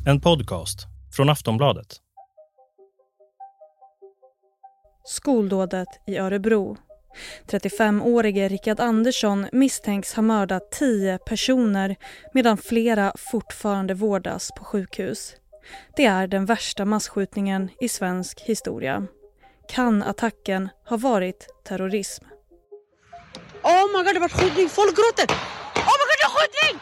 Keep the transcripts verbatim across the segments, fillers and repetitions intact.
En podcast från Aftonbladet. Skoldådet i Örebro. trettiofemårige Rickard Andersson misstänks ha mördat tio personer medan flera fortfarande vårdas på sjukhus. Det är den värsta massskjutningen i svensk historia. Kan attacken ha varit terrorism? Oh my god, det var skjutning! Folk gråter! Oh my god, det är skjutning!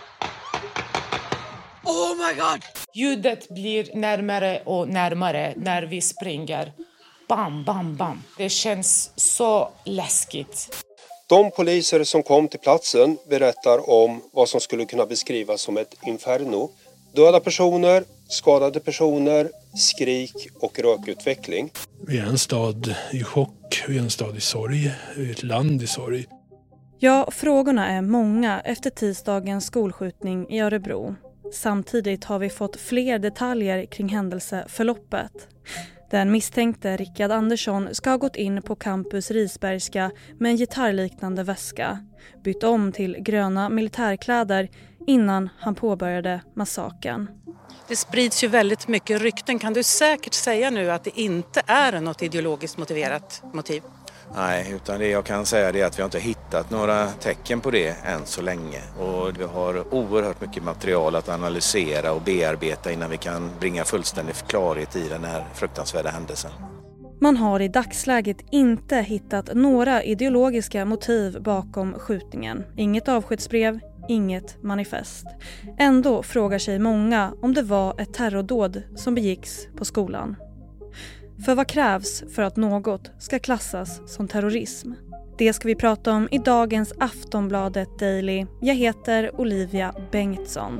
Oh my god! Ljudet blir närmare och närmare när vi springer. Bam, bam, bam. Det känns så läskigt. De poliser som kom till platsen berättar om vad som skulle kunna beskrivas som ett inferno. Döda personer, skadade personer, skrik och rökutveckling. Vi är en stad i chock, vi är en stad i sorg, vi är ett land i sorg. Ja, frågorna är många efter tisdagens skolskjutning i Örebro. Samtidigt har vi fått fler detaljer kring händelseförloppet. Den misstänkte Rickard Andersson ska ha gått in på campus Risbergska med en gitarrliknande väska, bytt om till gröna militärkläder innan han påbörjade massakern. Det sprids ju väldigt mycket rykten. Kan du säkert säga nu att det inte är något ideologiskt motiverat motiv? Nej, utan det jag kan säga är att vi har inte hittat några tecken på det än så länge. Och vi har oerhört mycket material att analysera och bearbeta innan vi kan bringa fullständig klarhet i den här fruktansvärda händelsen. Man har i dagsläget inte hittat några ideologiska motiv bakom skjutningen. Inget avskedsbrev, inget manifest. Ändå frågar sig många om det var ett terrordåd som begicks på skolan. För vad krävs för att något ska klassas som terrorism? Det ska vi prata om i dagens Aftonbladet Daily. Jag heter Olivia Bengtsson.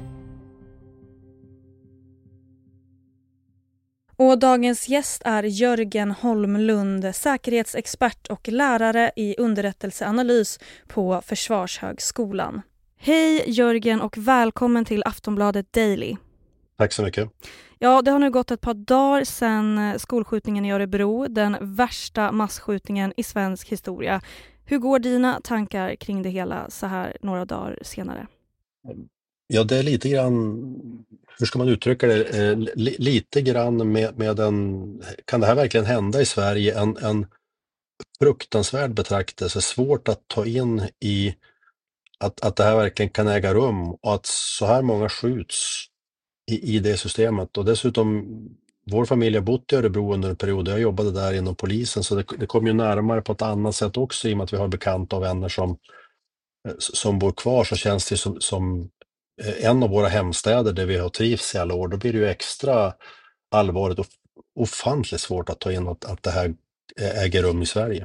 Och dagens gäst är Jörgen Holmlund, säkerhetsexpert och lärare i underrättelseanalys på Försvarshögskolan. Hej Jörgen och välkommen till Aftonbladet Daily. Tack så mycket. Ja, det har nu gått ett par dagar sedan skolskjutningen i Örebro, den värsta massskjutningen i svensk historia. Hur går dina tankar kring det hela så här några dagar senare? Ja, det är lite grann, hur ska man uttrycka det, eh, li, lite grann med, med en, kan det här verkligen hända i Sverige? En, en fruktansvärd betraktelse, svårt att ta in i att, att det här verkligen kan äga rum och att så här många skjuts i, i det systemet. Och dessutom, vår familj har bott i Örebro under en period, jag jobbade där inom polisen, så det, det kom ju närmare på ett annat sätt också i och med att vi har bekanta och vänner som, som bor kvar, så känns det som, som en av våra hemstäder där vi har trivs i alla år. Då blir det ju extra allvarligt och ofantligt svårt att ta in att, att det här äger rum i Sverige.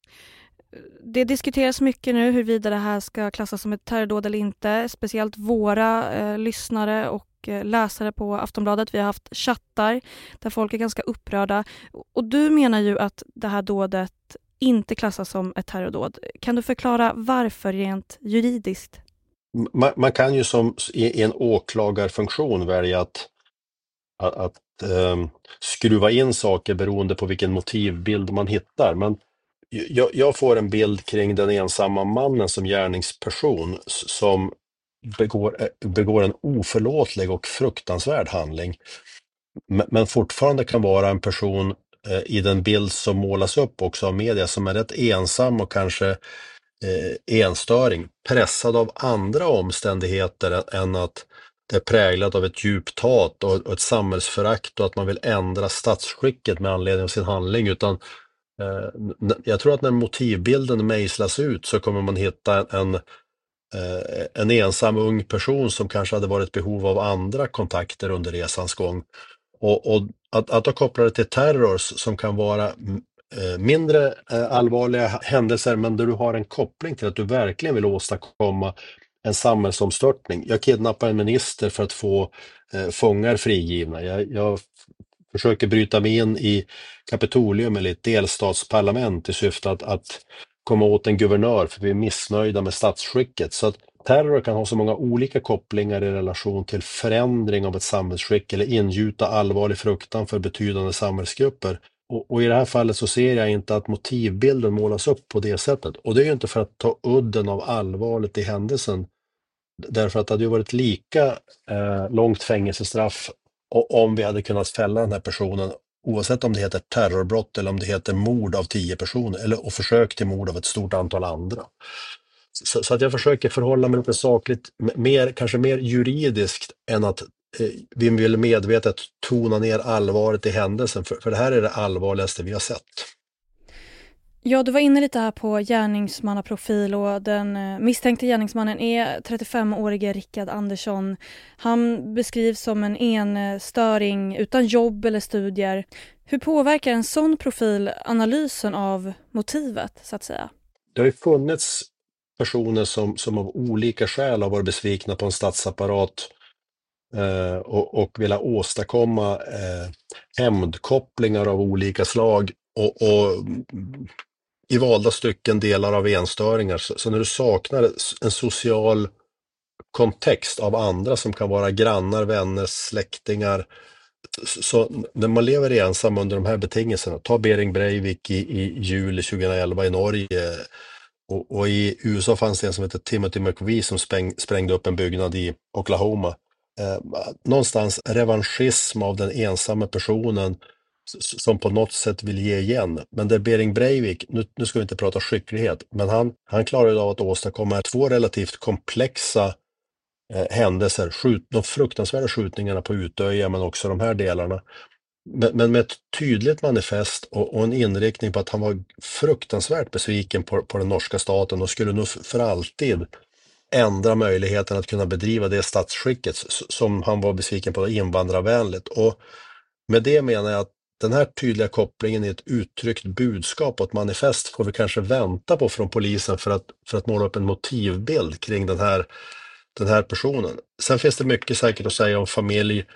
Det diskuteras mycket nu huruvida det här ska klassas som ett terrordåd eller inte. Speciellt våra eh, lyssnare och eh, läsare på Aftonbladet. Vi har haft chattar där folk är ganska upprörda. Och du menar ju att det här dådet inte klassas som ett terrordåd. Kan du förklara varför rent juridiskt? Man, man kan ju som i, i en åklagarfunktion välja att, att, att um, skruva in saker beroende på vilken motivbild man hittar. Men jag, jag får en bild kring den ensamma mannen som gärningsperson som begår, begår en oförlåtlig och fruktansvärd handling. Men, men fortfarande kan vara en person eh, i den bild som målas upp också av media som är rätt ensam och kanske eh, enstöring, pressad av andra omständigheter än att det är präglat av ett djupt hat och ett samhällsförakt och att man vill ändra statsskicket med anledning av sin handling, utan eh, jag tror att när motivbilden mejslas ut så kommer man hitta en, eh, en ensam ung person som kanske hade varit behov av andra kontakter under resans gång. Och, och att, att då koppla det till terror som kan vara eh, mindre eh, allvarliga händelser, men där du har en koppling till att du verkligen vill åstadkomma en samhällsomstörtning. Jag kidnappar en minister för att få eh, fångar frigivna. Jag, jag försöker bryta mig in i Kapitolium eller ett delstatsparlament i syfte att, att komma åt en guvernör för vi är missnöjda med statsskicket. Så att terror kan ha så många olika kopplingar i relation till förändring av ett samhällsskick eller ingjuta allvarlig fruktan för betydande samhällsgrupper. Och, och i det här fallet så ser jag inte att motivbilden målas upp på det sättet. Och det är ju inte för att ta udden av allvarligt i händelsen. Därför att det hade ju varit lika eh, långt fängelsestraff Och om vi hade kunnat fälla den här personen, oavsett om det heter terrorbrott eller om det heter mord av tio personer eller och försök till mord av ett stort antal andra. Så, så att jag försöker förhålla mig lite sakligt, mer, kanske mer juridiskt än att eh, vi vill medvetet tona ner allvaret i händelsen, för, för det här är det allvarligaste vi har sett. Ja, du var inne lite här på gärningsmannaprofil och den eh, misstänkte gärningsmannen är trettiofemårige Rickard Andersson. Han beskrivs som en enstöring utan jobb eller studier. Hur påverkar en sån profil analysen av motivet, så att säga? Det har ju funnits personer som, som av olika skäl har varit besvikna på en statsapparat eh, och, och vill åstadkomma eh, hämndkopplingar av olika slag och, och i valda stycken delar av enstöringar. Så, så när du saknar en social kontext av andra som kan vara grannar, vänner, släktingar, så när man lever ensam under de här betingelserna, ta Bering Breivik i, i juli tjugoelva i Norge, och, och i U S A fanns det en som heter Timothy McVeigh som spräng, sprängde upp en byggnad i Oklahoma. Eh, någonstans revanschism av den ensamma personen som på något sätt vill ge igen. Men det Bering Breivik, nu, nu ska vi inte prata skicklighet, men han, han klarade av att åstadkomma två relativt komplexa eh, händelser, skjut, de fruktansvärda skjutningarna på Utöja men också de här delarna. Men, men med ett tydligt manifest och, och en inriktning på att han var fruktansvärt besviken på, på den norska staten och skulle nog för alltid ändra möjligheten att kunna bedriva det statsskicket som han var besviken på, invandrarvänligt. Och med det menar jag att den här tydliga kopplingen i ett uttryckt budskap och ett manifest får vi kanske vänta på från polisen för att, för att måla upp en motivbild kring den här, den här personen. Sen finns det mycket säkert att säga om familj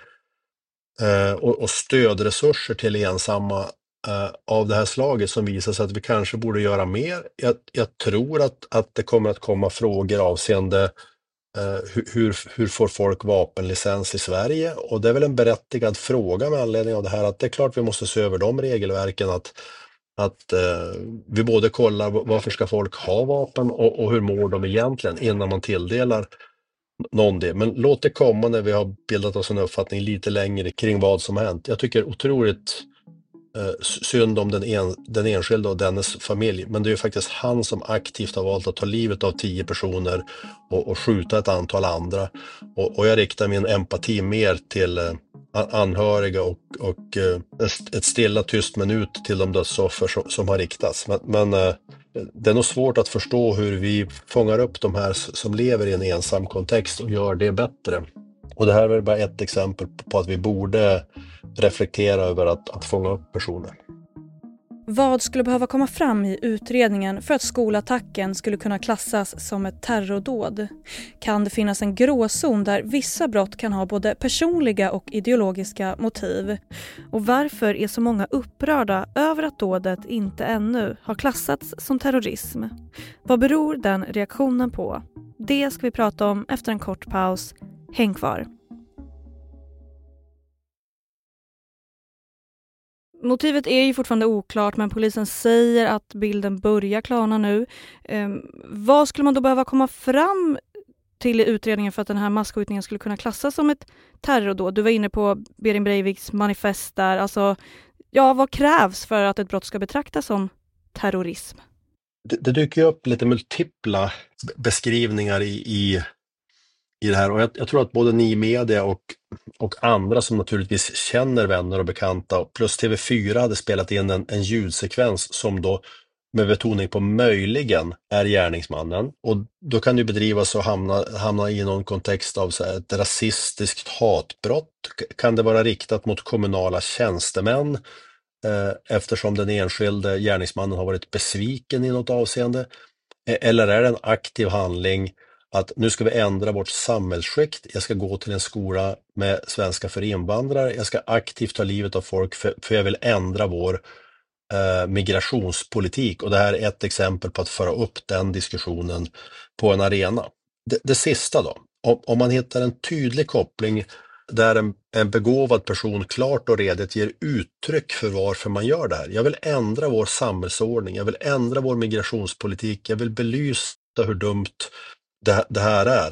eh, och, och stödresurser till ensamma eh, av det här slaget som visar sig att vi kanske borde göra mer. Jag, jag tror att, att det kommer att komma frågor avseende Uh, hur, hur får folk vapenlicens i Sverige? Och det är väl en berättigad fråga med anledning av det här, att det är klart vi måste se över de regelverken, att, att uh, vi både kollar varför ska folk ha vapen och, och hur mår de egentligen innan man tilldelar någon det. Men låt det komma när vi har bildat oss en uppfattning lite längre kring vad som har hänt. Jag tycker otroligt uh, synd om den, en, den enskilda och dennes familj, men det är ju faktiskt han som aktivt har valt att ta livet av tio personer och, och skjuta ett antal andra. Och, och jag riktar min empati mer till uh, anhöriga och, och uh, ett, ett stilla tyst minut till de dödsoffer som, som har riktats. Men, men uh, det är nog svårt att förstå hur vi fångar upp de här som lever i en ensam kontext och gör det bättre. Och det här är väl bara ett exempel på att vi borde reflektera över att, att fånga upp personer. Vad skulle behöva komma fram i utredningen för att skolattacken skulle kunna klassas som ett terrordåd? Kan det finnas en gråzon där vissa brott kan ha både personliga och ideologiska motiv? Och varför är så många upprörda över att dådet inte ännu har klassats som terrorism? Vad beror den reaktionen på? Det ska vi prata om efter en kort paus. Häng kvar. Motivet är ju fortfarande oklart, men polisen säger att bilden börjar klarna nu. Eh, vad skulle man då behöva komma fram till i utredningen för att den här masskjutningen skulle kunna klassas som ett terrordåd? Du var inne på Bering Breiviks manifest där. Alltså, ja, vad krävs för att ett brott ska betraktas som terrorism? Det, det dyker upp lite multipla beskrivningar i, i, i det här. Och jag, jag tror att både ni media och och andra som naturligtvis känner vänner och bekanta plus T V fyra hade spelat in en, en ljudsekvens som då med betoning på möjligen är gärningsmannen, och då kan det bedrivas och hamna, hamna i någon kontext av så här, ett rasistiskt hatbrott. Kan det vara riktat mot kommunala tjänstemän eh, eftersom den enskilde gärningsmannen har varit besviken i något avseende, eller är det en aktiv handling att nu ska vi ändra vårt samhällsskikt, jag ska gå till en skola med svenska för invandrare, jag ska aktivt ta livet av folk för, för jag vill ändra vår eh, migrationspolitik, och det här är ett exempel på att föra upp den diskussionen på en arena. Det, det sista då, om, om man hittar en tydlig koppling där en, en begåvad person klart och redigt ger uttryck för varför man gör det här. Jag vill ändra vår samhällsordning, jag vill ändra vår migrationspolitik, jag vill belysa hur dumt det, det här är.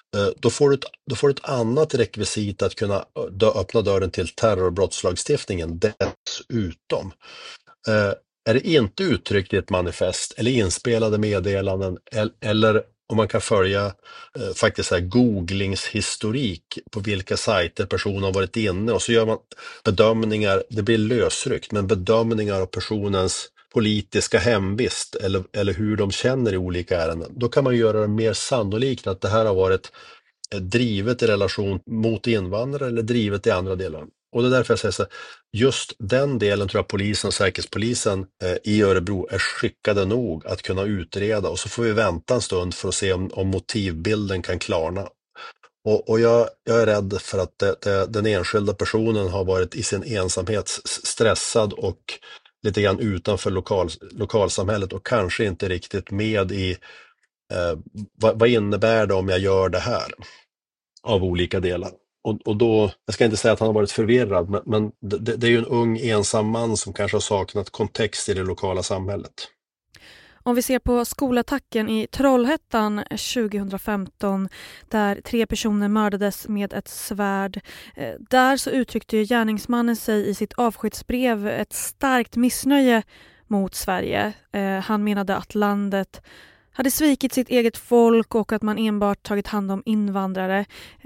då får du ett, då får du ett annat rekvisit att kunna dö, öppna dörren till terrorbrottslagstiftningen dessutom. Eh, är det inte uttryckt i ett manifest eller inspelade meddelanden eller, eller om man kan följa eh, faktiskt så här googlingshistorik på vilka sajter personen har varit inne och så gör man bedömningar, det blir lösryckt, men bedömningar av personens politiska hemvist eller, eller hur de känner i olika ärenden. Då kan man göra det mer sannolikt att det här har varit drivet i relation mot invandrare eller drivet i andra delar. Och det är därför jag säger så här, just den delen tror jag polisen och säkerhetspolisen eh, i Örebro är skickade nog att kunna utreda och så får vi vänta en stund för att se om, om motivbilden kan klarna. Och, och jag, jag är rädd för att det, det, den enskilda personen har varit i sin ensamhet stressad och lite grann utanför lokal, lokalsamhället och kanske inte riktigt med i eh, vad, vad innebär det om jag gör det här av olika delar. Och, och då, jag ska inte säga att han har varit förvirrad, men, men det, det är ju en ung ensam man som kanske har saknat kontext i det lokala samhället. Om vi ser på skolattacken i Trollhättan tjugohundrafemton där tre personer mördades med ett svärd. Där så uttryckte ju gärningsmannen sig i sitt avskedsbrev ett starkt missnöje mot Sverige. Han menade att landet hade svikit sitt eget folk och att man enbart tagit hand om invandrare.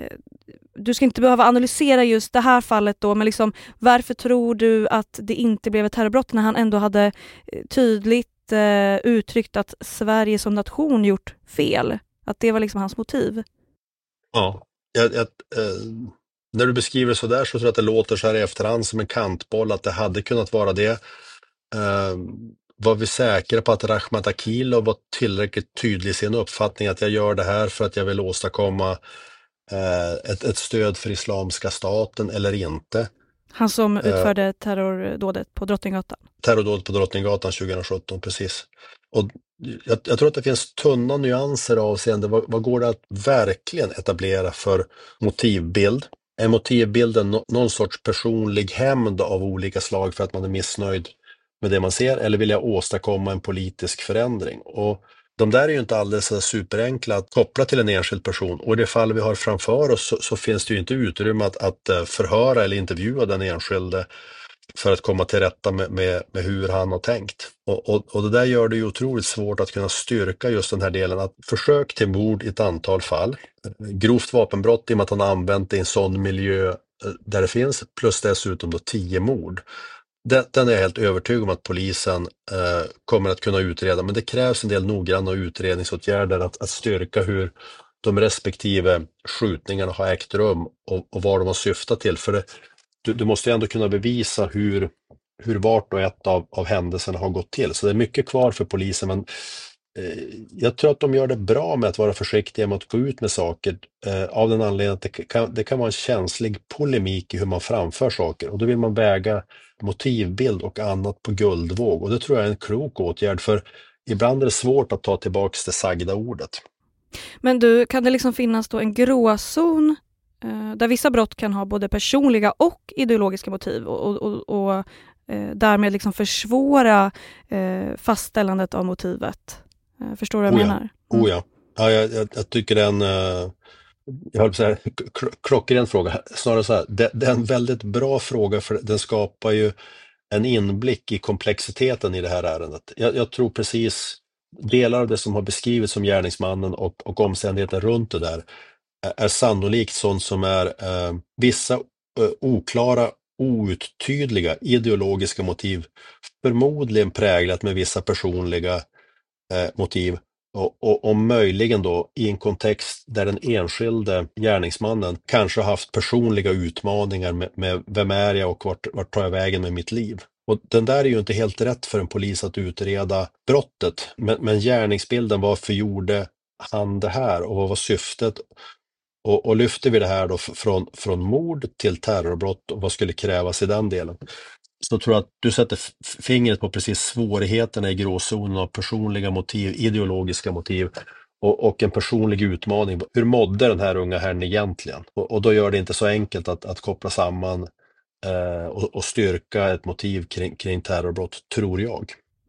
Du ska inte behöva analysera just det här fallet då, men liksom, varför tror du att det inte blev ett terrorbrott när han ändå hade tydligt eh, uttryckt att Sverige som nation gjort fel? Att det var liksom hans motiv? Ja, jag, jag, eh, när du beskriver så där så tror jag att det låter så här i efterhand som en kantboll att det hade kunnat vara det. Eh, var vi säkra på att Rahmat Akilov var tillräckligt tydlig i sin uppfattning att jag gör det här för att jag vill åstadkomma Ett, ett stöd för Islamska staten eller inte? Han som utförde eh, terrordådet på Drottninggatan. Terrordådet på Drottninggatan tjugohundrasjutton, precis. Och jag, jag tror att det finns tunna nyanser avseende vad, vad går det att verkligen etablera för motivbild? Är motivbilden no, någon sorts personlig hämnd av olika slag för att man är missnöjd med det man ser? Eller vill jag åstadkomma en politisk förändring? Och de där är ju inte alldeles superenkla att koppla till en enskild person och i det fall vi har framför oss så, så finns det ju inte utrymme att, att förhöra eller intervjua den enskilde för att komma till rätta med, med, med hur han har tänkt. Och, och, och det där gör det ju otroligt svårt att kunna styrka just den här delen att försök till mord i ett antal fall, grovt vapenbrott i och med att han har använt det i en sån miljö där det finns, plus dessutom då tio mord. Den är jag helt övertygad om att polisen eh, kommer att kunna utreda, men det krävs en del noggranna utredningsåtgärder att, att styrka hur de respektive skjutningarna har ägt rum och, och vad de har syftat till. För det, du, du måste ju ändå kunna bevisa hur, hur vart och ett av, av händelserna har gått till. Så det är mycket kvar för polisen, men eh, jag tror att de gör det bra med att vara försiktiga med att gå ut med saker eh, av den anledningen att det kan, det kan vara en känslig polemik i hur man framför saker och då vill man väga motivbild och annat på guldvåg och det tror jag är en klok åtgärd för ibland är det svårt att ta tillbaka det sagda ordet. Men du, kan det liksom finnas då en gråzon eh, där vissa brott kan ha både personliga och ideologiska motiv och, och, och, och eh, därmed liksom försvåra eh, fastställandet av motivet? Eh, förstår du vad jag oh ja. menar? Mm. Oh ja, ja jag, jag, jag tycker det är en uh, jag höll på så här, klockren fråga, snarare så här, det, det är en väldigt bra fråga för den skapar ju en inblick i komplexiteten i det här ärendet. Jag, jag tror precis delar av det som har beskrivits som gärningsmannen och, och omständigheten runt det där är, är sannolikt sånt som är eh, vissa eh, oklara, outtydliga ideologiska motiv, förmodligen präglat med vissa personliga eh, motiv. Och, och, och möjligen då i en kontext där den enskilde gärningsmannen kanske har haft personliga utmaningar med, med vem är jag och vart, vart tar jag vägen med mitt liv. Och den där är ju inte helt rätt för en polis att utreda brottet. Men, men gärningsbilden, varför gjorde han det här och vad var syftet? Och, och lyfter vi det här då från, från mord till terrorbrott och vad skulle krävas i den delen? Så tror jag att du sätter fingret på precis svårigheterna i gråzonen av personliga motiv, ideologiska motiv och, och en personlig utmaning. Hur mådde den här unga herren egentligen? Och, och då gör det inte så enkelt att, att koppla samman eh, och, och styrka ett motiv kring, kring terrorbrott, tror jag.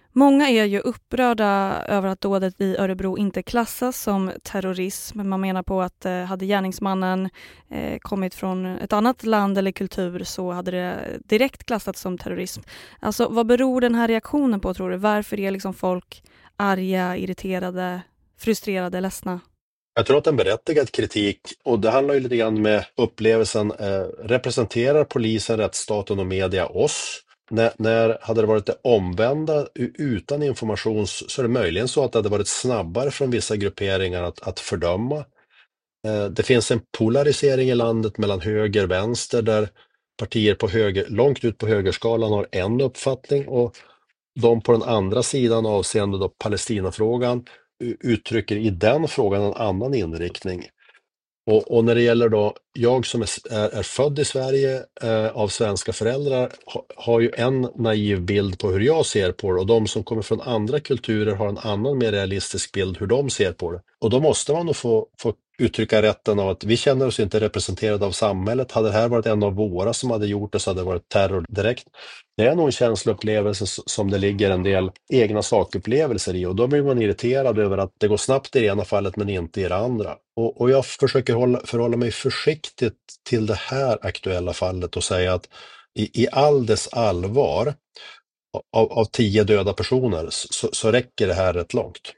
Många är ju upprörda över att dådet i Örebro inte klassas som terrorism. Man menar på att eh, hade gärningsmannen eh, kommit från ett annat land eller kultur så hade det direkt klassats som terrorism. Alltså vad beror den här reaktionen på, tror du? Varför är liksom folk arga, irriterade, frustrerade, ledsna? Jag tror att en berättigad kritik, och det handlar ju lite grann med upplevelsen, eh, representerar polisen, rättsstaten och media oss? När, när hade det varit det omvända utan information, så är det möjligen så att det hade varit snabbare från vissa grupperingar att, att fördöma. Eh, det finns en polarisering i landet mellan höger och vänster där partier på höger, långt ut på högerskalan har en uppfattning och de på den andra sidan avseende då Palestinafrågan uttrycker i den frågan en annan inriktning. Och, och när det gäller då, jag som är, är, är född i Sverige eh, av svenska föräldrar ha, har ju en naiv bild på hur jag ser på det, och de som kommer från andra kulturer har en annan mer realistisk bild hur de ser på det. Och då måste man nog få, få uttrycka rätten av att vi känner oss inte representerade av samhället. Hade det här varit en av våra som hade gjort det så hade det varit terror direkt. Det är nog en känsloupplevelse som det ligger en del egna sakupplevelser i, och då blir man irriterad över att det går snabbt i det ena fallet men inte i det andra. Och, och jag försöker hålla, förhålla mig försiktigt till det här aktuella fallet och säga att i, i all dess allvar av, av tio döda personer så, så räcker det här rätt långt.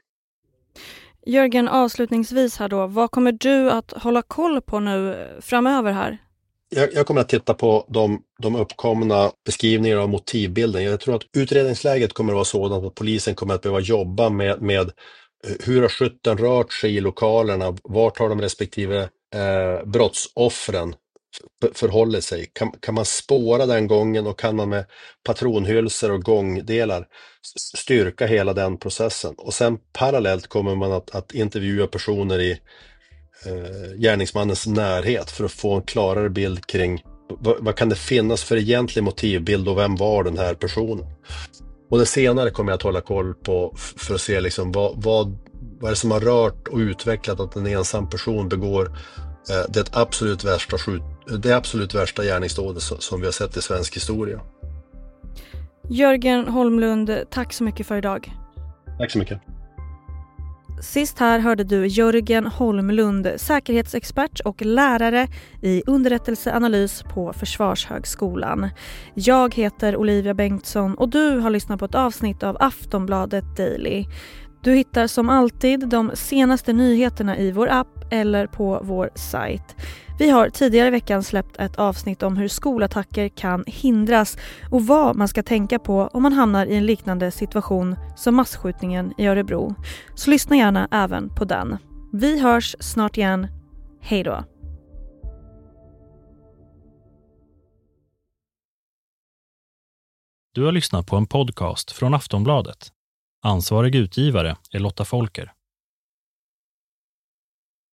Jörgen, avslutningsvis här då, vad kommer du att hålla koll på nu framöver här? Jag, jag kommer att titta på de, de uppkomna beskrivningarna av motivbilden. Jag tror att utredningsläget kommer att vara sådant att polisen kommer att behöva jobba med, med hur har skytten rört sig i lokalerna, vart har de respektive eh, brottsoffren förhåller sig. Kan, kan man spåra den gången och kan man med patronhylsor och gångdelar styrka hela den processen. Och sen parallellt kommer man att, att intervjua personer i eh, gärningsmannens närhet för att få en klarare bild kring vad, vad kan det finnas för egentlig motivbild och vem var den här personen. Och det senare kommer jag att hålla koll på för att se liksom vad, vad, vad är det som har rört och utvecklat att en ensam person begår eh, det absolut värsta skjut, det absolut värsta gärningsdådet som vi har sett i svensk historia. Jörgen Holmlund, tack så mycket för idag. Tack så mycket. Sist här hörde du Jörgen Holmlund, säkerhetsexpert och lärare i underrättelseanalys på Försvarshögskolan. Jag heter Olivia Bengtsson och du har lyssnat på ett avsnitt av Aftonbladet Daily. Du hittar som alltid de senaste nyheterna i vår app eller på vår sajt. Vi har tidigare i veckan släppt ett avsnitt om hur skolattacker kan hindras och vad man ska tänka på om man hamnar i en liknande situation som massskjutningen i Örebro. Så lyssna gärna även på den. Vi hörs snart igen. Hej då! Du har lyssnat på en podcast från Aftonbladet. Ansvarig utgivare är Lotta Folker.